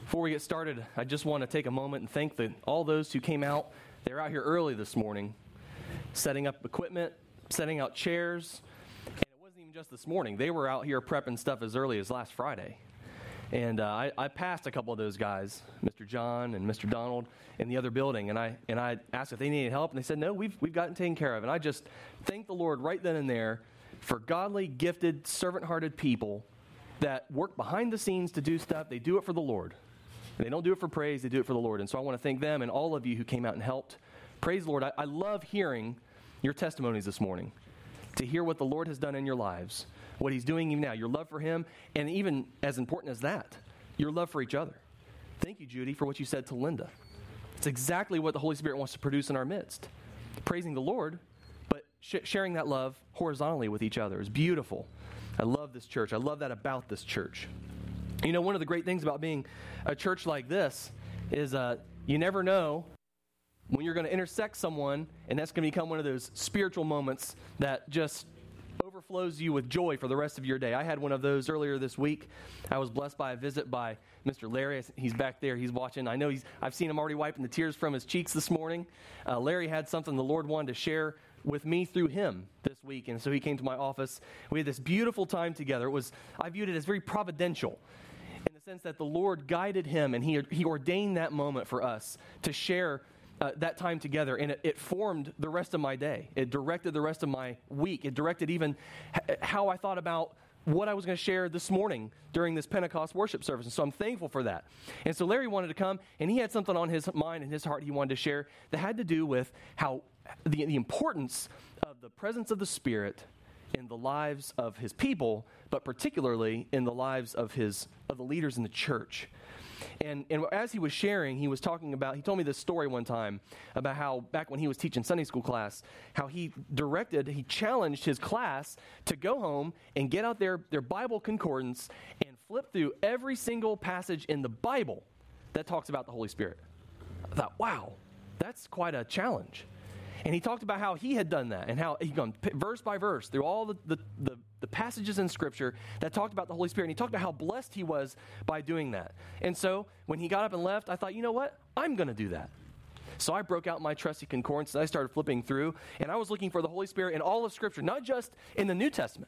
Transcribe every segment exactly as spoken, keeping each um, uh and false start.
Before we get started, I just want to take a moment and thank the, all those who came out. They're out here early this morning, setting up equipment, setting out chairs. And it wasn't even just this morning. They were out here prepping stuff as early as last Friday. And uh, I, I passed a couple of those guys, Mister John and Mister Donald, in the other building. And I and I asked if they needed help. And they said, no, we've, we've gotten taken care of. And I just thanked the Lord right then and there for godly, gifted, servant-hearted people that work behind the scenes to do stuff. They do it for the Lord. They don't do it for praise, they do it for the Lord. And so I want to thank them and all of you who came out and helped. Praise the Lord. I, I love hearing your testimonies this morning, to hear what the Lord has done in your lives, what he's doing even now, your love for him, and even as important as that, your love for each other. Thank you, Judy, for what you said to Linda. It's exactly what the Holy Spirit wants to produce in our midst. Praising the Lord, but sh- sharing that love horizontally with each other is beautiful. I love this church. I love that about this church. You know, one of the great things about being a church like this is uh, you never know when you're going to intersect someone, and that's going to become one of those spiritual moments that just overflows you with joy for the rest of your day. I had one of those earlier this week. I was blessed by a visit by Mister Larry. He's back there. He's watching. I know he's. I've seen him already wiping the tears from his cheeks this morning. Uh, Larry had something the Lord wanted to share with me through him this week, and so he came to my office. We had this beautiful time together. It was. I viewed it as very providential, in the sense that the Lord guided him and he, he ordained that moment for us to share uh, that time together. And it, it formed the rest of my day. It directed the rest of my week. It directed even h- how I thought about what I was going to share this morning during this Pentecost worship service. And so I'm thankful for that. And so Larry wanted to come, and he had something on his mind and his heart he wanted to share that had to do with how the, the importance of the presence of the Spirit in the lives of his people, but particularly in the lives of his of the leaders in the church. And and as he was sharing, he was talking about, he told me this story one time about how back when he was teaching Sunday school class, how he directed, he challenged his class to go home and get out their, their Bible concordance and flip through every single passage in the Bible that talks about the Holy Spirit. I thought, wow, that's quite a challenge. And he talked about how he had done that and how he'd gone verse by verse through all the, the, the, the passages in Scripture that talked about the Holy Spirit. And he talked about how blessed he was by doing that. And so when he got up and left, I thought, you know what? I'm going to do that. So I broke out my trusty concordance and I started flipping through. And I was looking for the Holy Spirit in all of Scripture, not just in the New Testament.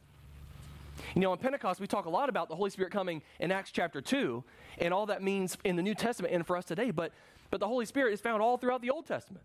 You know, on Pentecost, we talk a lot about the Holy Spirit coming in Acts chapter two and all that means in the New Testament and for us today. But, but the Holy Spirit is found all throughout the Old Testament.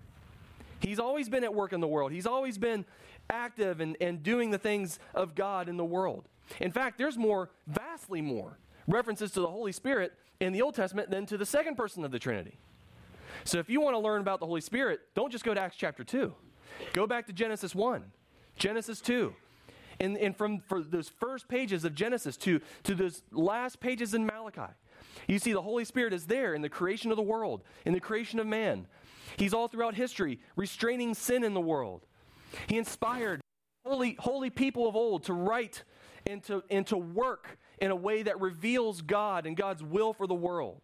He's always been at work in the world. He's always been active and, and doing the things of God in the world. In fact, there's more, vastly more, references to the Holy Spirit in the Old Testament than to the second person of the Trinity. So if you want to learn about the Holy Spirit, don't just go to Acts chapter two. Go back to Genesis one, Genesis two. And, and from for those first pages of Genesis to, to those last pages in Malachi, you see the Holy Spirit is there in the creation of the world, in the creation of man. He's all throughout history, restraining sin in the world. He inspired holy, holy people of old to write and to, and to work in a way that reveals God and God's will for the world.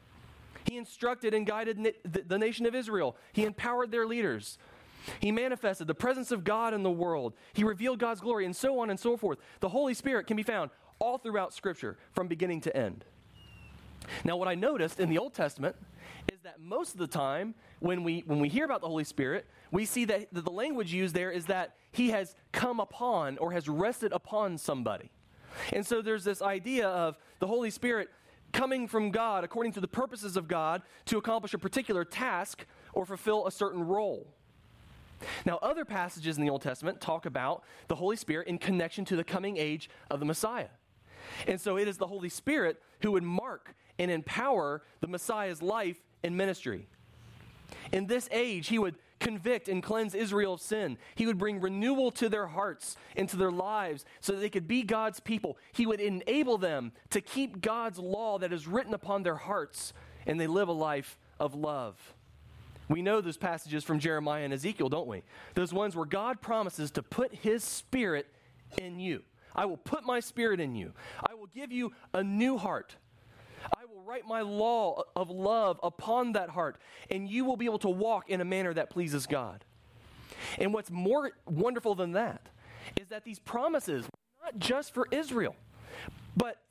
He instructed and guided na- the, the nation of Israel. He empowered their leaders. He manifested the presence of God in the world. He revealed God's glory, and so on and so forth. The Holy Spirit can be found all throughout Scripture from beginning to end. Now, what I noticed in the Old Testament is that most of the time when we when we hear about the Holy Spirit, we see that the language used there is that he has come upon or has rested upon somebody. And so there's this idea of the Holy Spirit coming from God according to the purposes of God to accomplish a particular task or fulfill a certain role. Now, other passages in the Old Testament talk about the Holy Spirit in connection to the coming age of the Messiah. And so it is the Holy Spirit who would mark and empower the Messiah's life and ministry. In this age, he would convict and cleanse Israel of sin. He would bring renewal to their hearts and to their lives so that they could be God's people. He would enable them to keep God's law that is written upon their hearts, and they live a life of love. We know those passages from Jeremiah and Ezekiel, don't we? Those ones where God promises to put his Spirit in you. I will put my Spirit in you. I will give you a new heart. I will write my law of love upon that heart, and you will be able to walk in a manner that pleases God. And what's more wonderful than that is that these promises were not just for Israel, but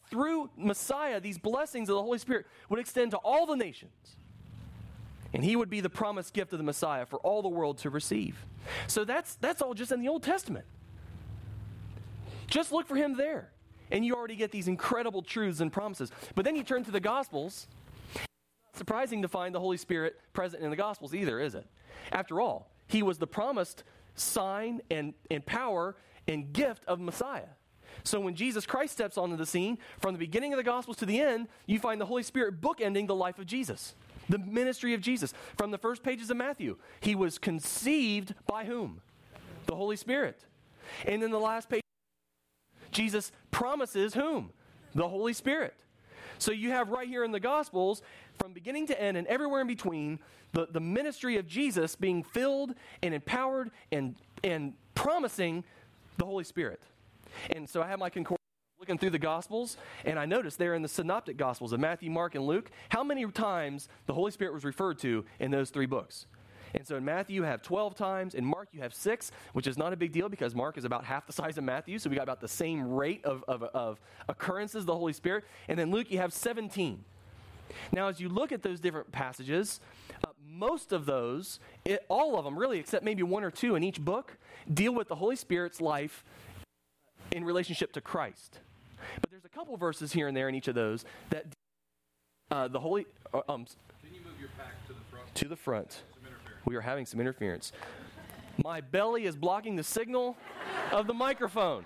through Messiah, these blessings of the Holy Spirit would extend to all the nations. And he would be the promised gift of the Messiah for all the world to receive. So that's that's all just in the Old Testament. Just look for him there, and you already get these incredible truths and promises. But then you turn to the Gospels. It's not surprising to find the Holy Spirit present in the Gospels either, is it? After all, he was the promised sign and, and power and gift of Messiah. So when Jesus Christ steps onto the scene, from the beginning of the Gospels to the end, you find the Holy Spirit bookending the life of Jesus, the ministry of Jesus. From the first pages of Matthew, he was conceived by whom? The Holy Spirit. And in the last page, Jesus promises whom? The Holy Spirit. So you have right here in the Gospels, from beginning to end and everywhere in between, the, the ministry of Jesus being filled and empowered and, and promising the Holy Spirit. And so I have my concordance looking through the Gospels, and I noticed there in the Synoptic Gospels of Matthew, Mark, and Luke, how many times the Holy Spirit was referred to in those three books. And so in Matthew you have twelve times, in Mark you have six, which is not a big deal because Mark is about half the size of Matthew, so we got about the same rate of, of, of occurrences of the Holy Spirit. And then Luke you have seventeen. Now as you look at those different passages, uh, most of those, it, all of them really, except maybe one or two in each book, deal with the Holy Spirit's life in relationship to Christ. But there's a couple verses here and there in each of those that uh, the Holy... Uh, um, Can you move your pack to the front? To the front. We are having some interference. My belly is blocking the signal of the microphone.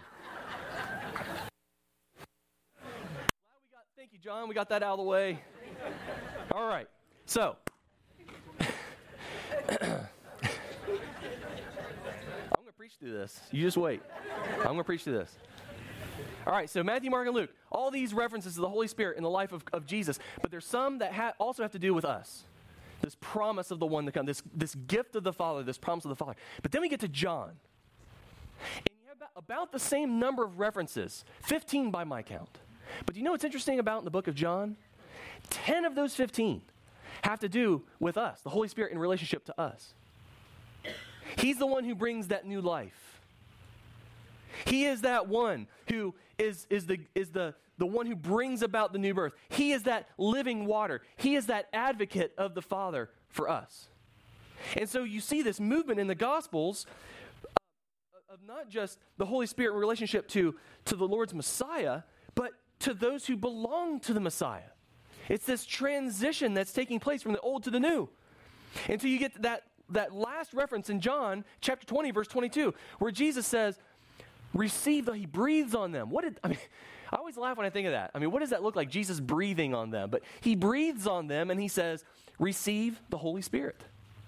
Glad we got, thank you, John. We got that out of the way. All right. So, I'm going to preach through this. You just wait. I'm going to preach through this. All right, so Matthew, Mark, and Luke, all these references to the Holy Spirit in the life of, of Jesus, but there's some that ha- also have to do with us. This promise of the one to come, this, this gift of the Father, this promise of the Father. But then we get to John. And you have about, about the same number of references, fifteen by my count. But do you know what's interesting about in the book of John? ten of those fifteen have to do with us, the Holy Spirit in relationship to us. He's the one who brings that new life. He is that one who is, is, the, is the, the one who brings about the new birth. He is that living water. He is that advocate of the Father for us. And so you see this movement in the Gospels uh, of not just the Holy Spirit in relationship to, to the Lord's Messiah, but to those who belong to the Messiah. It's this transition that's taking place from the old to the new. Until you get to that, that last reference in John chapter twenty, verse twenty-two, where Jesus says, receive the, he breathes on them. What did, I mean, I always laugh when I think of that. I mean, what does that look like, Jesus breathing on them? But he breathes on them and he says, receive the Holy Spirit.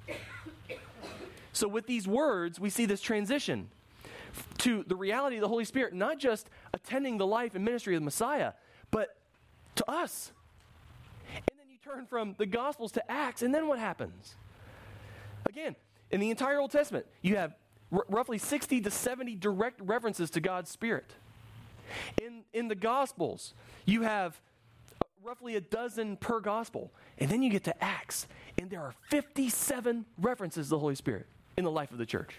So with these words, we see this transition to the reality of the Holy Spirit, not just attending the life and ministry of the Messiah, but to us. And then you turn from the Gospels to Acts, and then what happens? Again, in the entire Old Testament, you have r- roughly sixty to seventy direct references to God's Spirit. In, in the Gospels, you have roughly a dozen per Gospel. And then you get to Acts, and there are fifty-seven references to the Holy Spirit in the life of the church.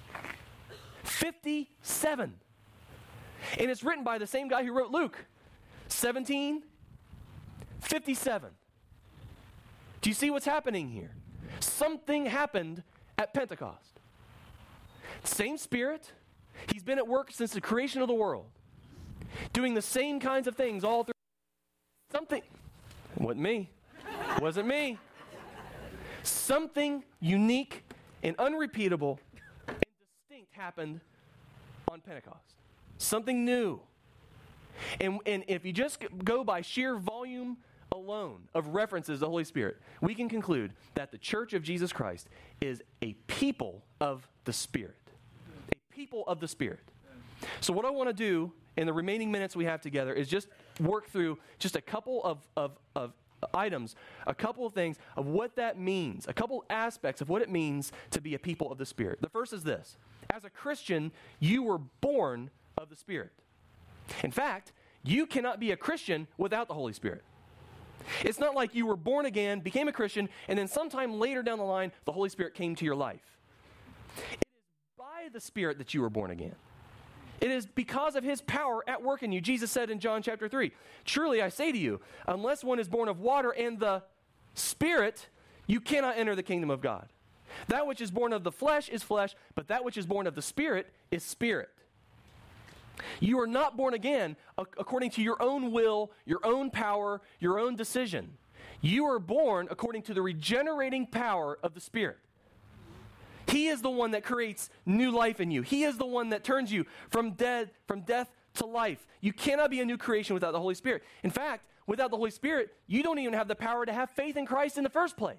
fifty-seven. And it's written by the same guy who wrote Luke. seventeen, fifty-seven. Do you see what's happening here? Something happened at Pentecost. Same Spirit. He's been at work since the creation of the world, doing the same kinds of things all through. Something, it wasn't me. It wasn't me. Something unique and unrepeatable and distinct happened on Pentecost. Something new. And, and if you just go by sheer volume alone of references to the Holy Spirit, we can conclude that the Church of Jesus Christ is a people of the Spirit. A people of the Spirit. So what I want to do in the remaining minutes we have together is just work through just a couple of, of, of items, a couple of things of what that means, a couple aspects of what it means to be a people of the Spirit. The first is this. As a Christian, you were born of the Spirit. In fact, you cannot be a Christian without the Holy Spirit. It's not like you were born again, became a Christian, and then sometime later down the line, the Holy Spirit came to your life. It is by the Spirit that you were born again. It is because of his power at work in you. Jesus said in John chapter three, truly I say to you, unless one is born of water and the Spirit, you cannot enter the kingdom of God. That which is born of the flesh is flesh, but that which is born of the Spirit is spirit. You are not born again according to your own will, your own power, your own decision. You are born according to the regenerating power of the Spirit. He is the one that creates new life in you. He is the one that turns you from dead, from death to life. You cannot be a new creation without the Holy Spirit. In fact, without the Holy Spirit, you don't even have the power to have faith in Christ in the first place.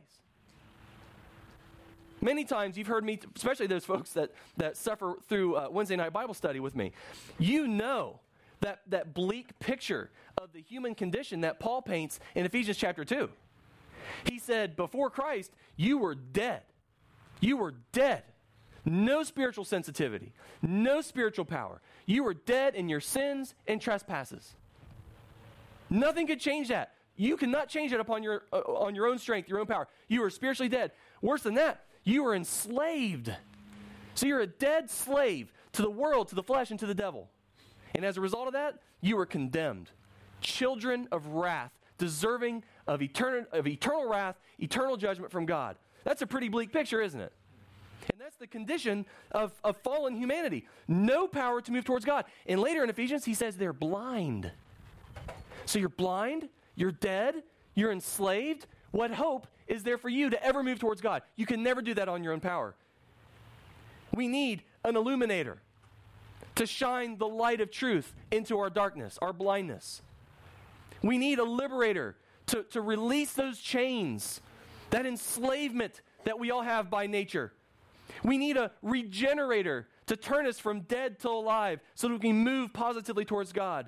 Many times you've heard me, especially those folks that, that suffer through uh, Wednesday night Bible study with me, you know that, that bleak picture of the human condition that Paul paints in Ephesians chapter two. He said, before Christ, you were dead. You were dead. No spiritual sensitivity. No spiritual power. You were dead in your sins and trespasses. Nothing could change that. You cannot change it upon your, uh, on your own strength, your own power. You were spiritually dead. Worse than that, you were enslaved. So you're a dead slave to the world, to the flesh, and to the devil. And as a result of that, you were condemned. Children of wrath, deserving of eternal, of eternal wrath, eternal judgment from God. That's a pretty bleak picture, isn't it? And that's the condition of, of fallen humanity. No power to move towards God. And later in Ephesians, he says they're blind. So you're blind, you're dead, you're enslaved. What hope is there for you to ever move towards God? You can never do that on your own power. We need an illuminator to shine the light of truth into our darkness, our blindness. We need a liberator to, to release those chains, that enslavement that we all have by nature. We need a regenerator to turn us from dead to alive so that we can move positively towards God.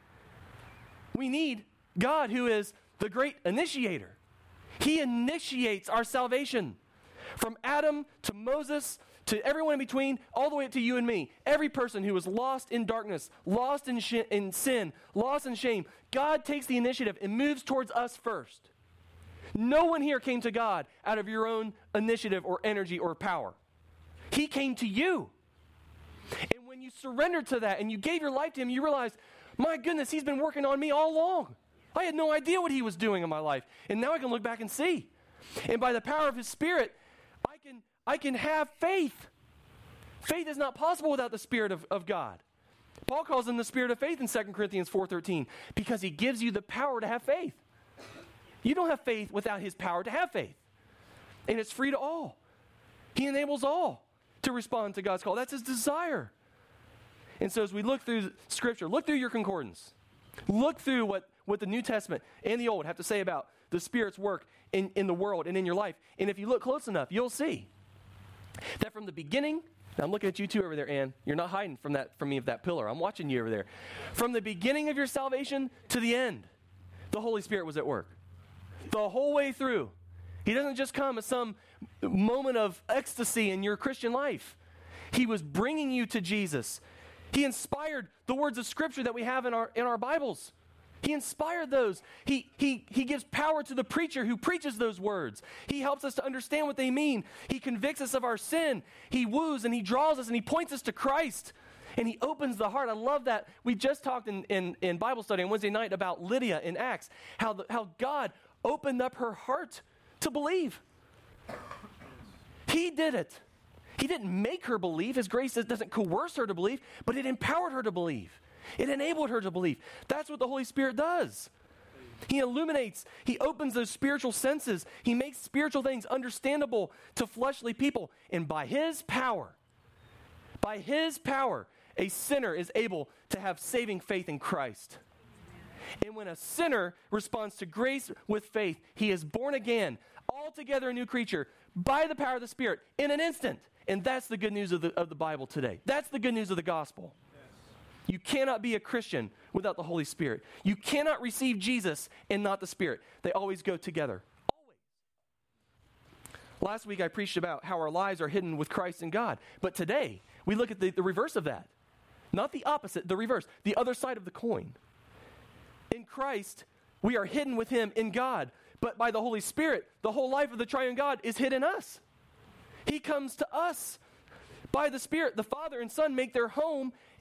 We need God, who is the great initiator. He initiates our salvation. From Adam to Moses to everyone in between, all the way up to you and me. Every person who was lost in darkness, lost in, sh- in sin, lost in shame, God takes the initiative and moves towards us first. No one here came to God out of your own initiative or energy or power. He came to you. And when you surrendered to that and you gave your life to him, you realized, my goodness, he's been working on me all along. I had no idea what he was doing in my life. And now I can look back and see. And by the power of his Spirit, I can, I can have faith. Faith is not possible without the Spirit of, of God. Paul calls him the Spirit of faith in Second Corinthians four thirteen because he gives you the power to have faith. You don't have faith without his power to have faith. And it's free to all. He enables all to respond to God's call. That's his desire. And so as we look through Scripture, look through your concordance. Look through what, what the New Testament and the Old have to say about the Spirit's work in, in the world and in your life. And if you look close enough, you'll see that from the beginning, now I'm looking at you two over there, Ann. You're not hiding from that from me of that pillar. I'm watching you over there. From the beginning of your salvation to the end, the Holy Spirit was at work. The whole way through. He doesn't just come as some moment of ecstasy in your Christian life. He was bringing you to Jesus. He inspired the words of Scripture that we have in our in our Bibles. He inspired those. He, he, he gives power to the preacher who preaches those words. He helps us to understand what they mean. He convicts us of our sin. He woos and he draws us and he points us to Christ. And he opens the heart. I love that. We just talked in, in, in Bible study on Wednesday night about Lydia in Acts, how, the, how God opened up her heart to believe. He did it. He didn't make her believe. His grace doesn't coerce her to believe, but it empowered her to believe. It enabled her to believe. That's what the Holy Spirit does. He illuminates. He opens those spiritual senses. He makes spiritual things understandable to fleshly people. And by his power, by his power, a sinner is able to have saving faith in Christ. And when a sinner responds to grace with faith, he is born again, altogether a new creature, by the power of the Spirit, in an instant. And that's the good news of the, of the Bible today. That's the good news of the gospel. You cannot be a Christian without the Holy Spirit. You cannot receive Jesus and not the Spirit. They always go together. Always. Last week I preached about how our lives are hidden with Christ and God. But today, we look at the, the reverse of that. Not the opposite, the reverse. The other side of the coin. In Christ, we are hidden with him in God. But by the Holy Spirit, the whole life of the triune God is hid in us. He comes to us. By the Spirit, the Father and Son make their home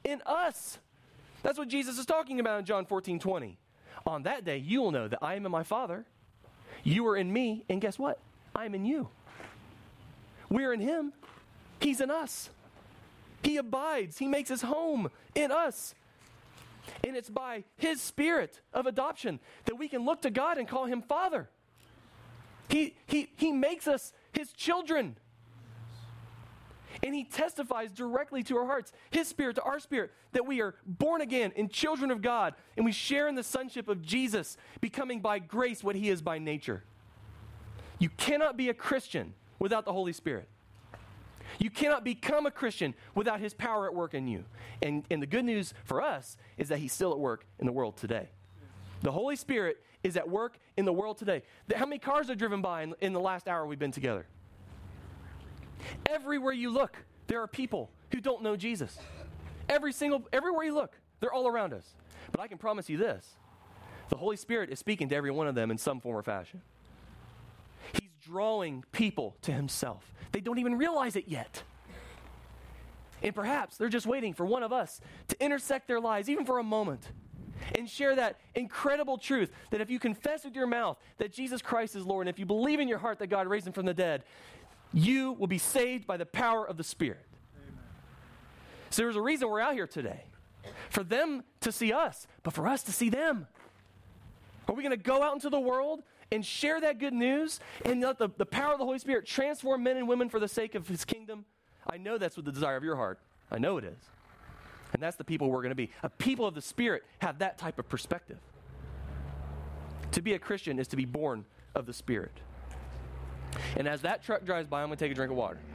in us. That's what Jesus is talking about in John fourteen twenty. On that day, you will know that I am in my Father. You are in me, and guess what? I am in you. We're in him. He's in us. He abides. He makes his home in us. And it's by his spirit of adoption that we can look to God and call him Father. He, he, he makes us his children. And he testifies directly to our hearts, his spirit to our spirit, that we are born again and children of God, and we share in the sonship of Jesus, becoming by grace what he is by nature. You cannot be a Christian without the Holy Spirit. You cannot become a Christian without his power at work in you. And, and the good news for us is that he's still at work in the world today. The Holy Spirit is at work in the world today. How many cars are driven by in, in the last hour we've been together? Everywhere you look, there are people who don't know Jesus. Every single, everywhere you look, they're all around us. But I can promise you this, the Holy Spirit is speaking to every one of them in some form or fashion. He's drawing people to himself. They don't even realize it yet. And perhaps they're just waiting for one of us to intersect their lives, even for a moment, and share that incredible truth that if you confess with your mouth that Jesus Christ is Lord, and if you believe in your heart that God raised him from the dead, you will be saved by the power of the Spirit. Amen. So there's a reason we're out here today. For them to see us, but for us to see them. Are we going to go out into the world and share that good news and let the, the power of the Holy Spirit transform men and women for the sake of his kingdom? I know that's what the desire of your heart. I know it is. And that's the people we're going to be. A people of the Spirit have that type of perspective. To be a Christian is to be born of the Spirit. And as that truck drives by, I'm going to take a drink of water.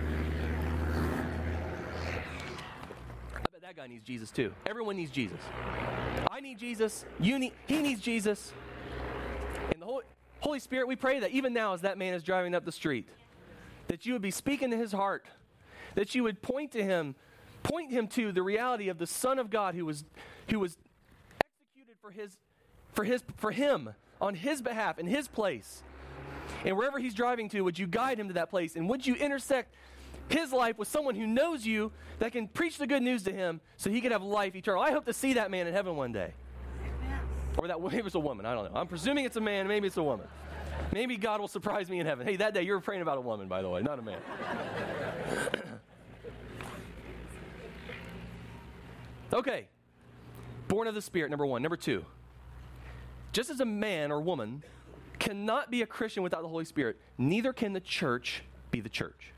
I bet that guy needs Jesus too. Everyone needs Jesus. I need Jesus. You need. He needs Jesus. And the Holy, Holy Spirit, we pray that even now as that man is driving up the street, that you would be speaking to his heart, that you would point to him, point him to the reality of the Son of God who was, who was executed for his, for his, for him, on his behalf, in his place. And wherever he's driving to, would you guide him to that place? And would you intersect his life with someone who knows you that can preach the good news to him so he can have life eternal? I hope to see that man in heaven one day. Amen. Or that maybe it's a woman. I don't know. I'm presuming it's a man. Maybe it's a woman. Maybe God will surprise me in heaven. Hey, that day you were praying about a woman, by the way, not a man. Okay. Born of the Spirit, number one. Number two. Just as a man or woman cannot be a Christian without the Holy Spirit, neither can the church be the church.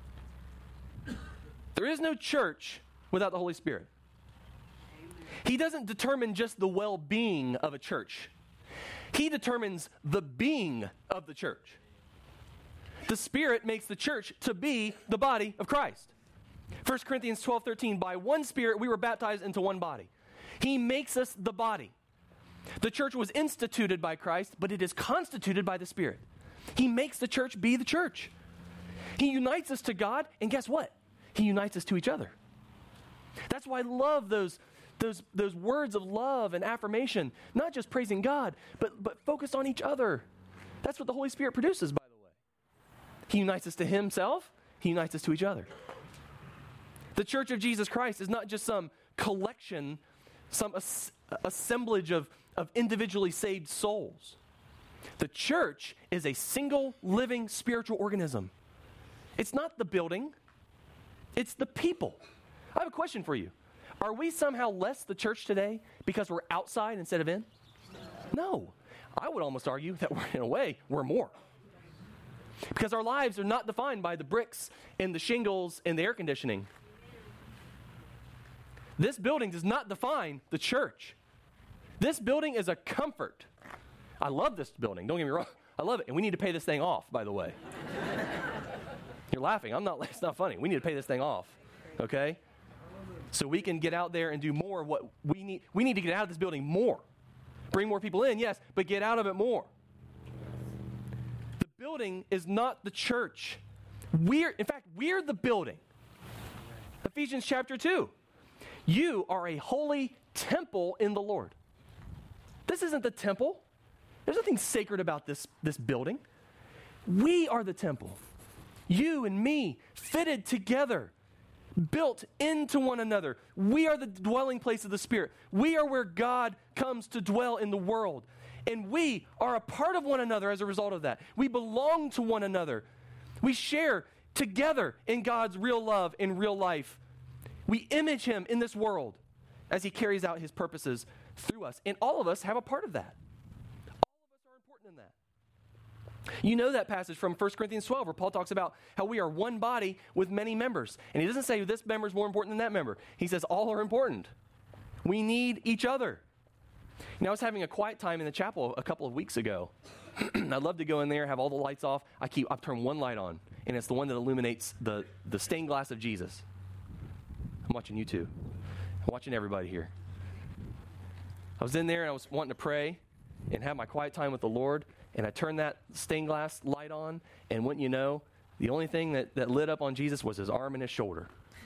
There is no church without the Holy Spirit. He doesn't determine just the well-being of a church. He determines the being of the church. The Spirit makes the church to be the body of Christ. First Corinthians twelve thirteen, by one Spirit we were baptized into one body. He makes us the body. The church was instituted by Christ, but it is constituted by the Spirit. He makes the church be the church. He unites us to God, and guess what? He unites us to each other. That's why I love those, those, those words of love and affirmation, not just praising God, but, but focused on each other. That's what the Holy Spirit produces, by the way. He unites us to himself. He unites us to each other. The Church of Jesus Christ is not just some collection, some as- assemblage of, of individually saved souls. The church is a single living spiritual organism. It's not the building. It's the people. I have a question for you. Are we somehow less the church today because we're outside instead of in? No. I would almost argue that we're, in a way, we're more. Because our lives are not defined by the bricks and the shingles and the air conditioning. This building does not define the church. This building is a comfort. I love this building. Don't get me wrong. I love it. And we need to pay this thing off, by the way. You're laughing. I'm not, it's not funny. We need to pay this thing off, okay? So we can get out there and do more of what we need. We need to get out of this building more. Bring more people in, yes, but get out of it more. The building is not the church. We're, in fact, we're the building. Ephesians chapter two. You are a holy temple in the Lord. This isn't the temple. There's nothing sacred about this, this building. We are the temple. You and me fitted together, built into one another. We are the dwelling place of the Spirit. We are where God comes to dwell in the world. And we are a part of one another as a result of that. We belong to one another. We share together in God's real love in real life. We image him in this world as he carries out his purposes through us. And all of us have a part of that. All of us are important in that. You know that passage from First Corinthians twelve where Paul talks about how we are one body with many members. And he doesn't say this member is more important than that member. He says all are important. We need each other. You know, I was having a quiet time in the chapel a couple of weeks ago. I'd love to go in there, have all the lights off. I keep, I've turned one light on, and it's the one that illuminates the, the stained glass of Jesus. I'm watching you too. I'm watching everybody here. I was in there, and I was wanting to pray and have my quiet time with the Lord, and I turned that stained glass light on, and wouldn't you know, the only thing that, that lit up on Jesus was his arm and his shoulder.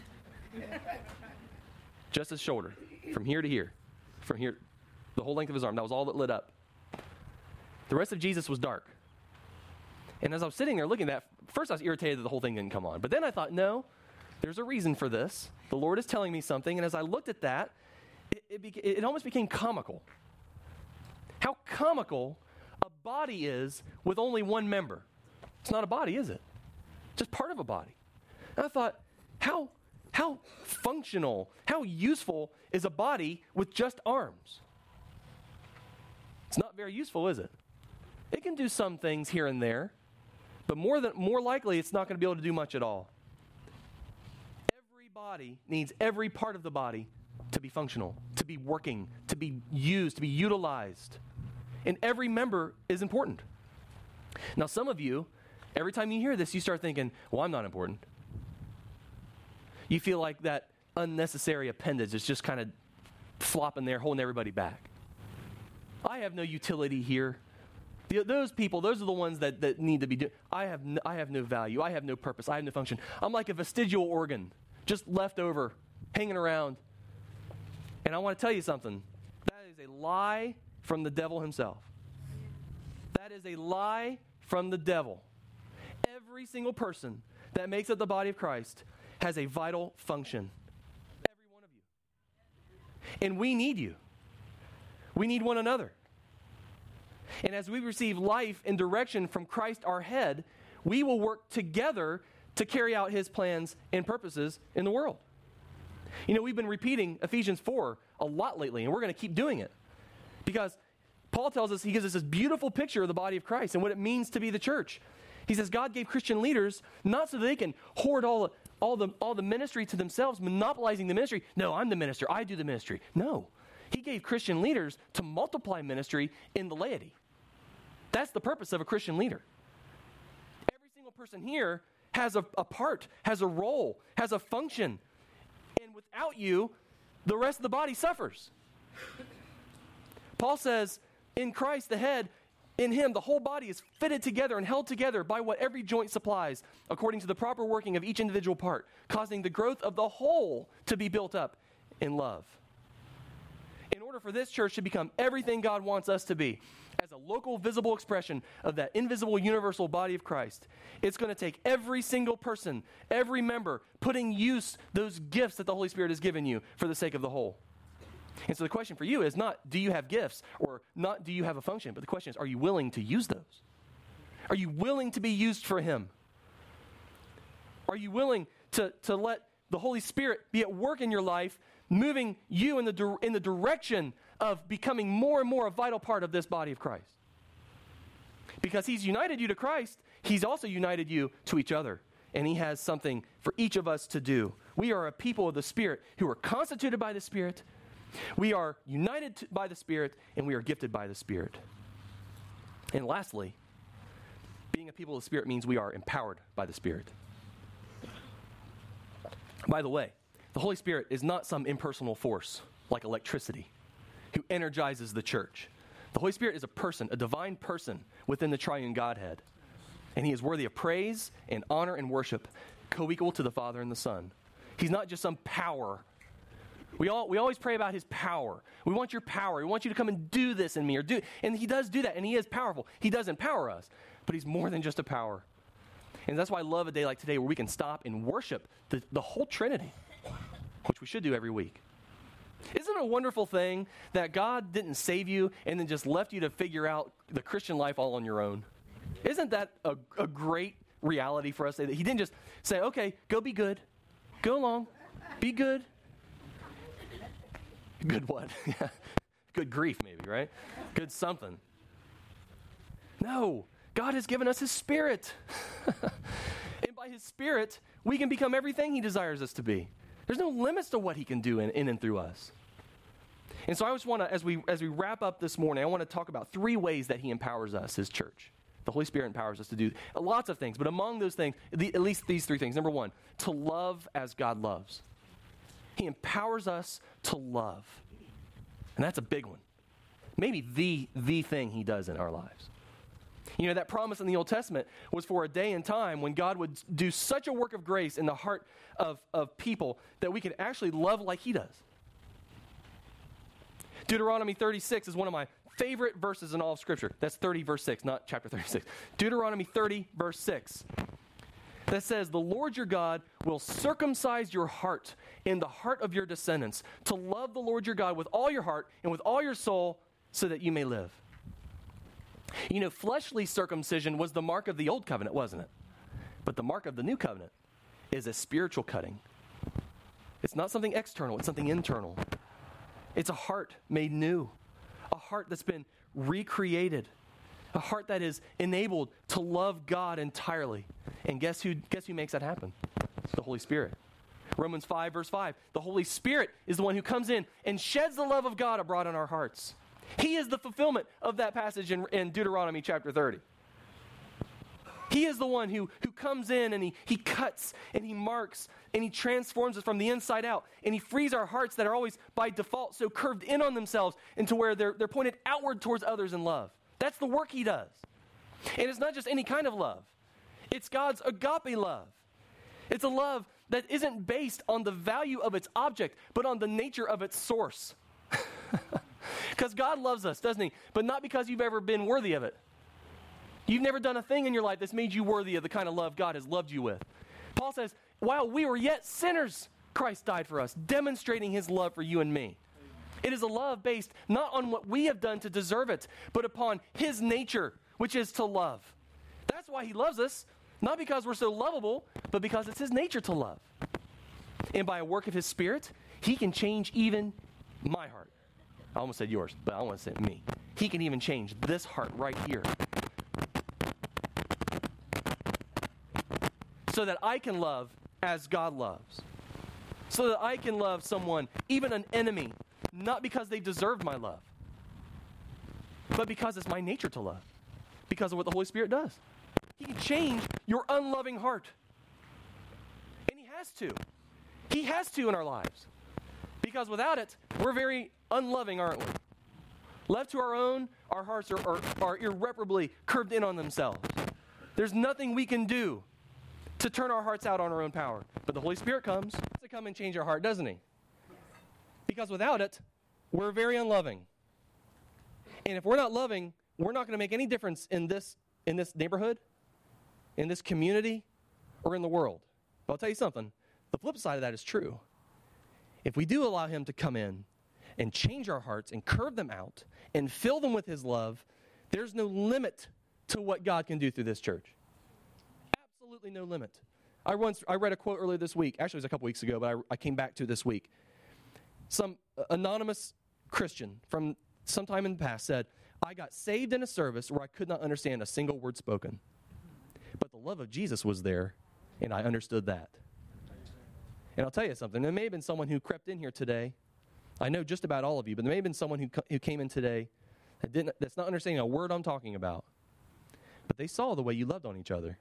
Just his shoulder, from here to here, from here, the whole length of his arm. That was all that lit up. The rest of Jesus was dark. And as I was sitting there looking at that, first I was irritated that the whole thing didn't come on. But then I thought, no, there's a reason for this. The Lord is telling me something. And as I looked at that, it, it, beca- it almost became comical. How comical a body is with only one member. It's not a body, is it? Just part of a body. And I thought, how, how functional, how useful is a body with just arms? It's not very useful, is it? It can do some things here and there, but more than more likely, it's not going to be able to do much at all. Every body needs every part of the body to be functional, to be working, to be used, to be utilized. And every member is important. Now, some of you, every time you hear this, you start thinking, well, I'm not important. You feel like that unnecessary appendage is just kind of flopping there, holding everybody back. I have no utility here. The, those people, those are the ones that, that need to be doing. I have no, I have no value. I have no purpose. I have no function. I'm like a vestigial organ, just left over, hanging around. And I want to tell you something. That is a lie from the devil himself. That is a lie from the devil. Every single person that makes up the body of Christ has a vital function. Every one of you. And we need you. We need one another. And as we receive life and direction from Christ our head, we will work together to carry out his plans and purposes in the world. You know, we've been repeating Ephesians four a lot lately, and we're going to keep doing it. Because Paul tells us, he gives us this beautiful picture of the body of Christ and what it means to be the church. He says God gave Christian leaders not so that they can hoard all the, all the, all the ministry to themselves, monopolizing the ministry. No, I'm the minister. I do the ministry. No. He gave Christian leaders to multiply ministry in the laity. That's the purpose of a Christian leader. Every single person here has a, a part, has a role, has a function. And without you, the rest of the body suffers. Paul says, in Christ the head, in him the whole body is fitted together and held together by what every joint supplies, according to the proper working of each individual part, causing the growth of the whole to be built up in love. In order for this church to become everything God wants us to be, as a local, visible expression of that invisible, universal body of Christ, it's going to take every single person, every member, putting use those gifts that the Holy Spirit has given you for the sake of the whole. And so the question for you is not, do you have gifts, or not, do you have a function? But the question is, are you willing to use those? Are you willing to be used for him? Are you willing to, to let the Holy Spirit be at work in your life, moving you in the, in the direction of becoming more and more a vital part of this body of Christ? Because he's united you to Christ, he's also united you to each other. And he has something for each of us to do. We are a people of the Spirit who are constituted by the Spirit. We are united to, by the Spirit, and we are gifted by the Spirit. And lastly, being a people of the Spirit means we are empowered by the Spirit. By the way, the Holy Spirit is not some impersonal force like electricity who energizes the church. The Holy Spirit is a person, a divine person within the triune Godhead. And he is worthy of praise and honor and worship, co-equal to the Father and the Son. He's not just some power. We all we always pray about his power. We want your power. We want you to come and do this in me. or do, And he does do that, and he is powerful. He does empower us, but he's more than just a power. And that's why I love a day like today where we can stop and worship the, the whole Trinity, which we should do every week. Isn't it a wonderful thing that God didn't save you and then just left you to figure out the Christian life all on your own? Isn't that a, a great reality for us? That he didn't just say, okay, go be good. Go along. Be good. Good what? Good grief, maybe, right? Good something. No, God has given us his Spirit. And by his Spirit, we can become everything he desires us to be. There's no limits to what he can do in, in and through us. And so I just want to, as we as we wrap up this morning, I want to talk about three ways that he empowers us, his church. The Holy Spirit empowers us to do lots of things, but among those things, the, at least these three things. Number one, to love as God loves. He empowers us to love. And that's a big one. Maybe the, the thing he does in our lives. You know, that promise in the Old Testament was for a day and time when God would do such a work of grace in the heart of, of people that we could actually love like he does. Deuteronomy thirty-six is one of my favorite verses in all of Scripture. That's thirty verse six, not chapter thirty-six. Deuteronomy thirty verse six. That says, the Lord your God will circumcise your heart in the heart of your descendants to love the Lord your God with all your heart and with all your soul so that you may live. You know, fleshly circumcision was the mark of the old covenant, wasn't it? But the mark of the new covenant is a spiritual cutting. It's not something external, it's something internal. It's a heart made new, a heart that's been recreated, a heart that is enabled to love God entirely. And guess who, guess who makes that happen? The Holy Spirit. Romans five verse five, the Holy Spirit is the one who comes in and sheds the love of God abroad in our hearts. He is the fulfillment of that passage in, in Deuteronomy chapter thirty. He is the one who, who comes in and he, he cuts and he marks and he transforms us from the inside out. And he frees our hearts that are always by default so curved in on themselves into where they're, they're pointed outward towards others in love. That's the work he does. And it's not just any kind of love. It's God's agape love. It's a love that isn't based on the value of its object, but on the nature of its source. Because God loves us, doesn't he? But not because you've ever been worthy of it. You've never done a thing in your life that's made you worthy of the kind of love God has loved you with. Paul says, while we were yet sinners, Christ died for us, demonstrating his love for you and me. It is a love based not on what we have done to deserve it, but upon his nature, which is to love. That's why he loves us, not because we're so lovable, but because it's his nature to love. And by a work of his Spirit, he can change even my heart. I almost said yours, but I want to say me. He can even change this heart right here. So that I can love as God loves. So that I can love someone, even an enemy, not because they deserve my love, but because it's my nature to love. Because of what the Holy Spirit does. He can change your unloving heart. And he has to. He has to in our lives. Because without it, we're very unloving, aren't we? Left to our own, our hearts are, are, are irreparably curved in on themselves. There's nothing we can do to turn our hearts out on our own power. But the Holy Spirit comes to come and change our heart, doesn't he? Because without it, we're very unloving. And if we're not loving, we're not going to make any difference in this, in this neighborhood, in this community, or in the world. But I'll tell you something. The flip side of that is true. If we do allow him to come in and change our hearts and curve them out and fill them with his love, there's no limit to what God can do through this church. Absolutely no limit. I once I read a quote earlier this week. Actually, it was a couple weeks ago, but I, I came back to it this week. Some uh, anonymous Christian from some time in the past said, I got saved in a service where I could not understand a single word spoken. But the love of Jesus was there, and I understood that. And I'll tell you something. There may have been someone who crept in here today. I know just about all of you, but there may have been someone who, who came in today that didn't, that's not understanding a word I'm talking about. But they saw the way you loved on each other.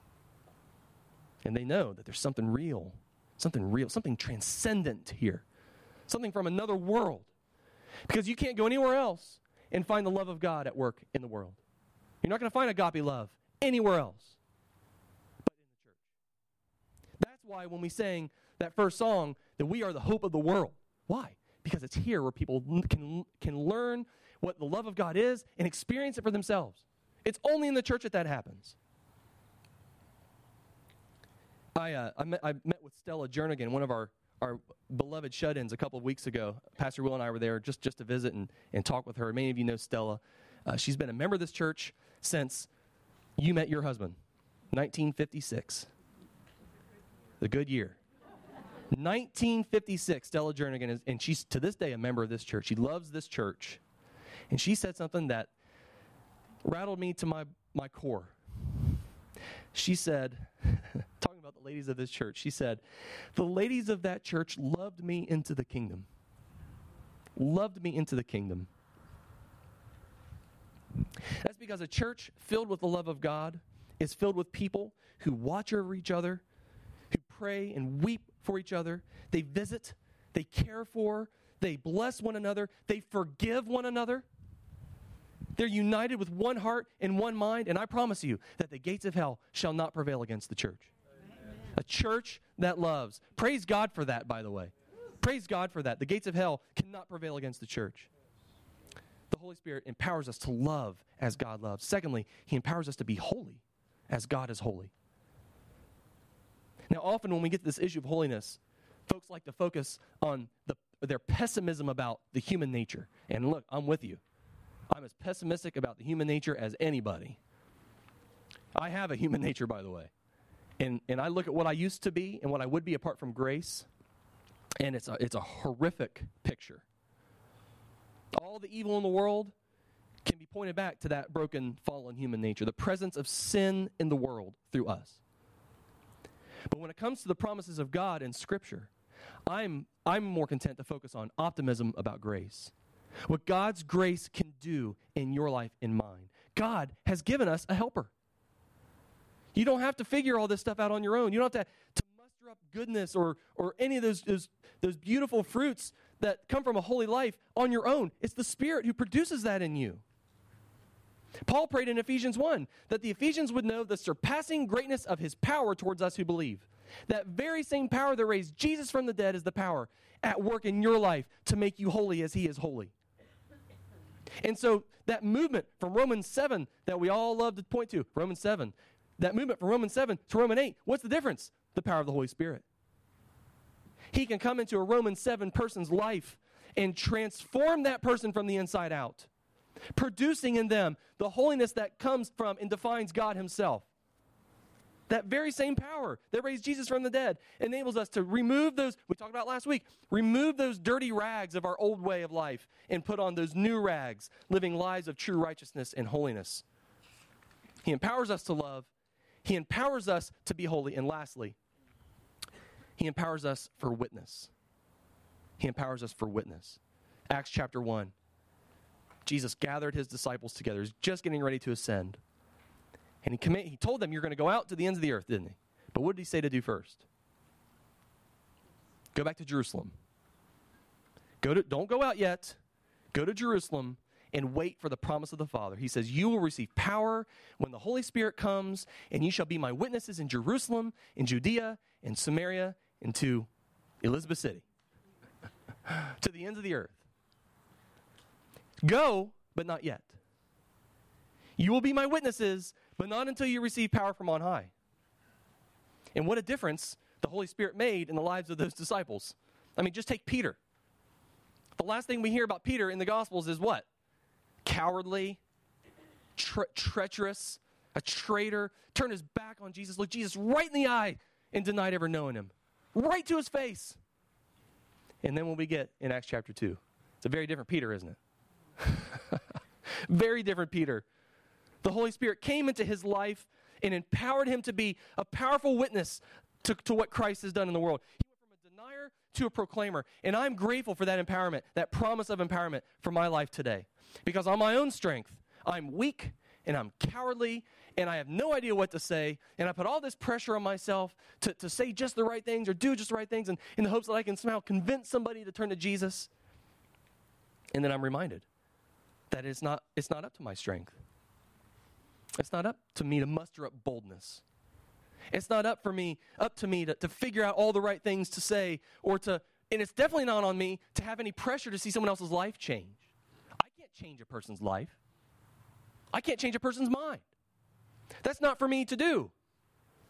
And they know that there's something real, something real, something transcendent here, something from another world. Because you can't go anywhere else and find the love of God at work in the world. You're not going to find agape love anywhere else but in the church. That's why when we sang that first song, that we are the hope of the world. Why? Because it's here where people can, can learn what the love of God is and experience it for themselves. It's only in the church that that happens. I, uh, I, met, I met with Stella Jernigan, one of our, our beloved shut-ins, a couple of weeks ago. Pastor Will and I were there just, just to visit and, and talk with her. Many of you know Stella. Uh, she's been a member of this church since you met your husband, nineteen fifty-six. The good year. nineteen fifty-six, Stella Jernigan, is, and she's to this day a member of this church. She loves this church. And she said something that rattled me to my, my core. She said, talking about the ladies of this church, she said, the ladies of that church loved me into the kingdom. Loved me into the kingdom. That's because a church filled with the love of God is filled with people who watch over each other, who pray and weep for each other. They visit, they care for, they bless one another, they forgive one another. They're united with one heart and one mind, and I promise you that the gates of hell shall not prevail against the church. Amen. A church that loves. Praise God for that, by the way. Praise God for that. The gates of hell cannot prevail against the church. The Holy Spirit empowers us to love as God loves. Secondly, He empowers us to be holy as God is holy. Now, often when we get to this issue of holiness, folks like to focus on the, their pessimism about the human nature. And look, I'm with you. I'm as pessimistic about the human nature as anybody. I have a human nature, by the way. And and I look at what I used to be and what I would be apart from grace, and it's a, it's a horrific picture. All the evil in the world can be pointed back to that broken, fallen human nature, the presence of sin in the world through us. But when it comes to the promises of God in Scripture, I'm I'm more content to focus on optimism about grace. What God's grace can do in your life and mine. God has given us a helper. You don't have to figure all this stuff out on your own. You don't have to, to muster up goodness or, or any of those, those, those beautiful fruits that come from a holy life on your own. It's the Spirit who produces that in you. Paul prayed in Ephesians one that the Ephesians would know the surpassing greatness of His power towards us who believe. That very same power that raised Jesus from the dead is the power at work in your life to make you holy as He is holy. And so that movement from Romans seven that we all love to point to, Romans seven, that movement from Romans seven to Romans eight, what's the difference? The power of the Holy Spirit. He can come into a Romans seven person's life and transform that person from the inside out, producing in them the holiness that comes from and defines God Himself. That very same power that raised Jesus from the dead enables us to remove those, we talked about last week, remove those dirty rags of our old way of life and put on those new rags, living lives of true righteousness and holiness. He empowers us to love. He empowers us to be holy. And lastly, He empowers us for witness. He empowers us for witness. Acts chapter one. Jesus gathered His disciples together. He's just getting ready to ascend. And he, comm- he told them, you're going to go out to the ends of the earth, didn't He? But what did He say to do first? Go back to Jerusalem. Go to, don't go out yet. Go to Jerusalem and wait for the promise of the Father. He says, you will receive power when the Holy Spirit comes, and you shall be my witnesses in Jerusalem, in Judea, in Samaria, and to Elizabeth City. To the ends of the earth. Go, but not yet. You will be my witnesses, but not until you receive power from on high. And what a difference the Holy Spirit made in the lives of those disciples. I mean, just take Peter. The last thing we hear about Peter in the Gospels is what? Cowardly, tre- treacherous, a traitor, turned his back on Jesus, looked Jesus right in the eye and denied ever knowing Him. Right to His face. And then when we get in Acts chapter two, it's a very different Peter, isn't it? Very different Peter. The Holy Spirit came into his life and empowered him to be a powerful witness to, to what Christ has done in the world. He went from a denier to a proclaimer. And I'm grateful for that empowerment, that promise of empowerment for my life today. Because on my own strength, I'm weak and I'm cowardly and I have no idea what to say. And I put all this pressure on myself to, to say just the right things or do just the right things and in the hopes that I can somehow convince somebody to turn to Jesus. And then I'm reminded that it's not, it's not up to my strength. It's not up to me to muster up boldness. It's not up for me, up to me to, to figure out all the right things to say or to, and it's definitely not on me to have any pressure to see someone else's life change. I can't change a person's life. I can't change a person's mind. That's not for me to do.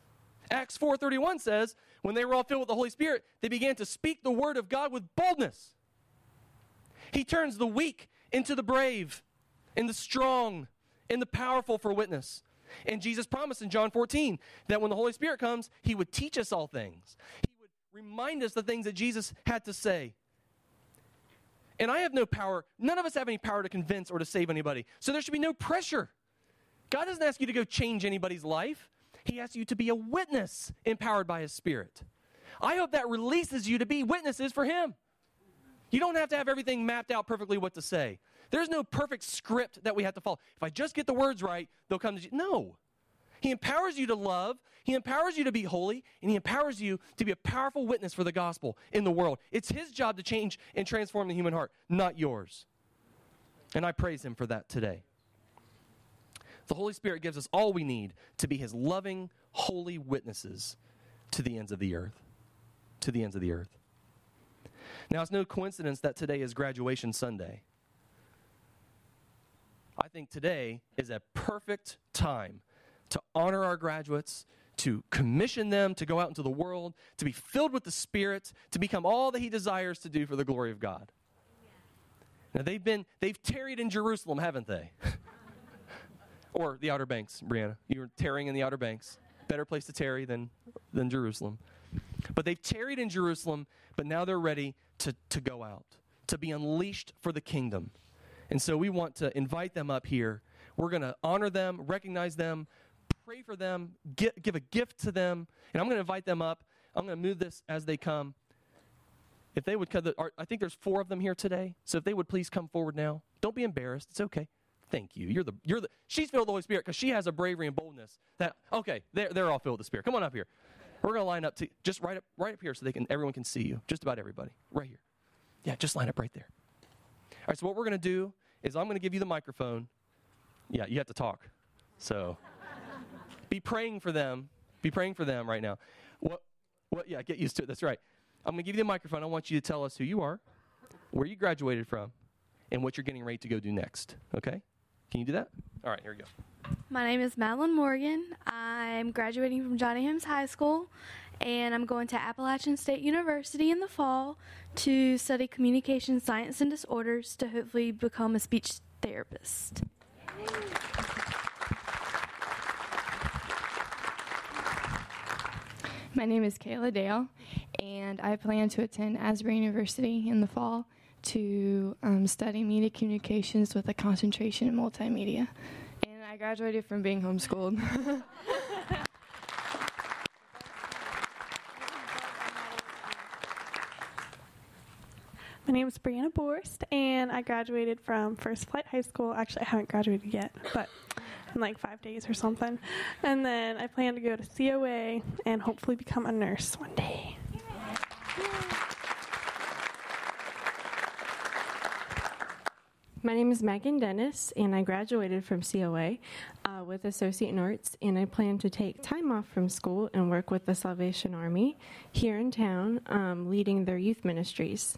Acts four thirty-one says, when they were all filled with the Holy Spirit, they began to speak the word of God with boldness. He turns the weak into the brave, and the strong, and the powerful for witness. And Jesus promised in John fourteen that when the Holy Spirit comes, he would teach us all things. He would remind us the things that Jesus had to say. And I have no power. None of us have any power to convince or to save anybody. So there should be no pressure. God doesn't ask you to go change anybody's life. He asks you to be a witness empowered by his Spirit. I hope that releases you to be witnesses for him. You don't have to have everything mapped out perfectly what to say. There's no perfect script that we have to follow. If I just get the words right, they'll come to you. No. He empowers you to love. He empowers you to be holy. And he empowers you to be a powerful witness for the gospel in the world. It's his job to change and transform the human heart, not yours. And I praise him for that today. The Holy Spirit gives us all we need to be his loving, holy witnesses to the ends of the earth. To the ends of the earth. Now, it's no coincidence that today is graduation Sunday. I think today is a perfect time to honor our graduates, to commission them to go out into the world, to be filled with the Spirit, to become all that he desires to do for the glory of God. Now, they've been, they've tarried in Jerusalem, haven't they? Or the Outer Banks, Brianna. You were tarrying in the Outer Banks. Better place to tarry than, than Jerusalem. But they've tarried in Jerusalem, but now they're ready to, to go out, to be unleashed for the kingdom. And so we want to invite them up here. We're going to honor them, recognize them, pray for them, get, give a gift to them. And I'm going to invite them up. I'm going to move this as they come. If they would, I think there's four of them here today. So if they would please come forward now. Don't be embarrassed. It's okay. Thank you. You're the, you're the, she's filled with the Holy Spirit because she has a bravery and boldness that, okay, they're, they're all filled with the Spirit. Come on up here. We're going to line up to, just right up, right up here so they can, everyone can see you. Just about everybody. Right here. Yeah, just line up right there. All right, so what we're going to do is I'm going to give you the microphone. Yeah, you have to talk. So be praying for them. Be praying for them right now. What, what, yeah, get used to it. That's right. I'm going to give you the microphone. I want you to tell us who you are, where you graduated from, and what you're getting ready to go do next. Okay? Can you do that? All right, here we go. My name is Madeline Morgan. I'm graduating from Johnny Holmes High School, and I'm going to Appalachian State University in the fall to study communication science and disorders to hopefully become a speech therapist. My name is Kayla Dale, and I plan to attend Asbury University in the fall to um, study media communications with a concentration in multimedia. And I graduated from being homeschooled. My name is Brianna Borst, and I graduated from First Flight High School. Actually, I haven't graduated yet, but in like five days or something. And then I plan to go to C O A and hopefully become a nurse one day. My name is Megan Dennis, and I graduated from C O A uh, with Associate in Arts, and I plan to take time off from school and work with the Salvation Army here in town, um, leading their youth ministries.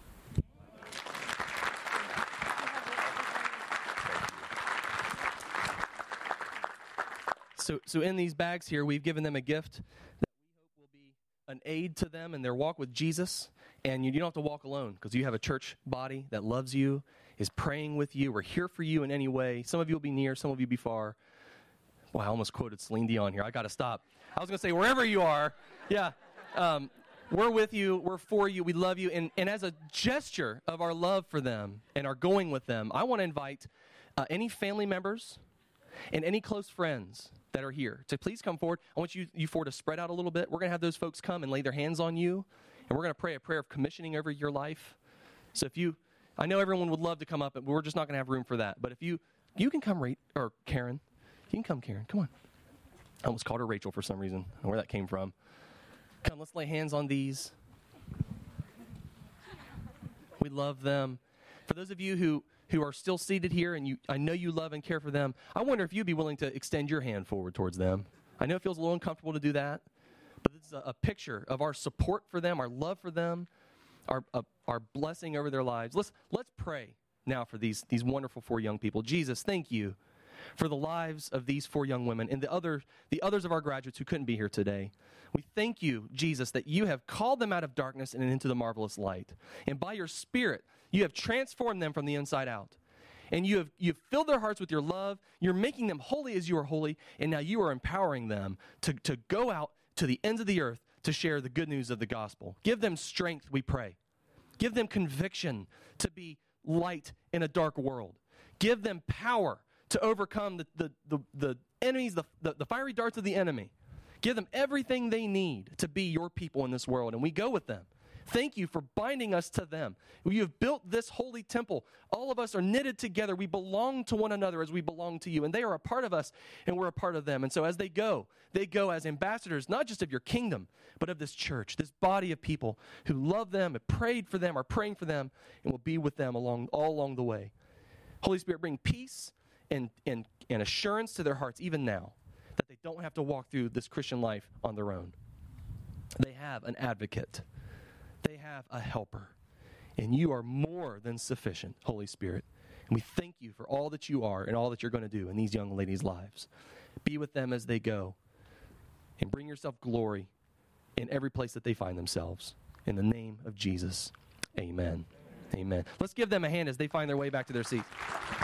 So, so in these bags here, we've given them a gift that we hope will be an aid to them in their walk with Jesus. And you, you don't have to walk alone because you have a church body that loves you, is praying with you. We're here for you in any way. Some of you will be near, some of you will be far. Well, I almost quoted Celine Dion here. I got to stop. I was going to say, wherever you are, yeah, um, we're with you. We're for you. We love you. And, and as a gesture of our love for them and our going with them, I want to invite uh, any family members and any close friends that are here to please come forward. I want you, you four to spread out a little bit. We're going to have those folks come and lay their hands on you, and we're going to pray a prayer of commissioning over your life. So if you, I know everyone would love to come up, but we're just not going to have room for that. But if you, you can come, right, or Karen. You can come, Karen. Come on. I almost called her Rachel for some reason. I don't know where that came from. Come, let's lay hands on these. We love them. For those of you who, who are still seated here and you, I know you love and care for them, I wonder if you'd be willing to extend your hand forward towards them. I know it feels a little uncomfortable to do that, but this is a, a picture of our support for them, our love for them, our uh, our blessing over their lives. Let's let's pray now for these these wonderful four young people. Jesus, thank you for the lives of these four young women and the other the others of our graduates who couldn't be here today. We thank you, Jesus, that you have called them out of darkness and into the marvelous light. And by your Spirit, you have transformed them from the inside out. And you have you've filled their hearts with your love. You're making them holy as you are holy. And now you are empowering them to, to go out to the ends of the earth to share the good news of the gospel. Give them strength, we pray. Give them conviction to be light in a dark world. Give them power to overcome the, the, the, the enemies, the, the, the fiery darts of the enemy. Give them everything they need to be your people in this world, and we go with them. Thank you for binding us to them. You have built this holy temple. All of us are knitted together. We belong to one another as we belong to you, and they are a part of us, and we're a part of them. And so as they go, they go as ambassadors, not just of your kingdom, but of this church, this body of people who love them, have prayed for them, are praying for them, and will be with them along all along the way. Holy Spirit, bring peace and, and, and assurance to their hearts even now, that they don't have to walk through this Christian life on their own. They have an advocate. They have a helper. And you are more than sufficient, Holy Spirit. And we thank you for all that you are and all that you're going to do in these young ladies' lives. Be with them as they go. And bring yourself glory in every place that they find themselves. In the name of Jesus, amen. Amen. Let's give them a hand as they find their way back to their seats.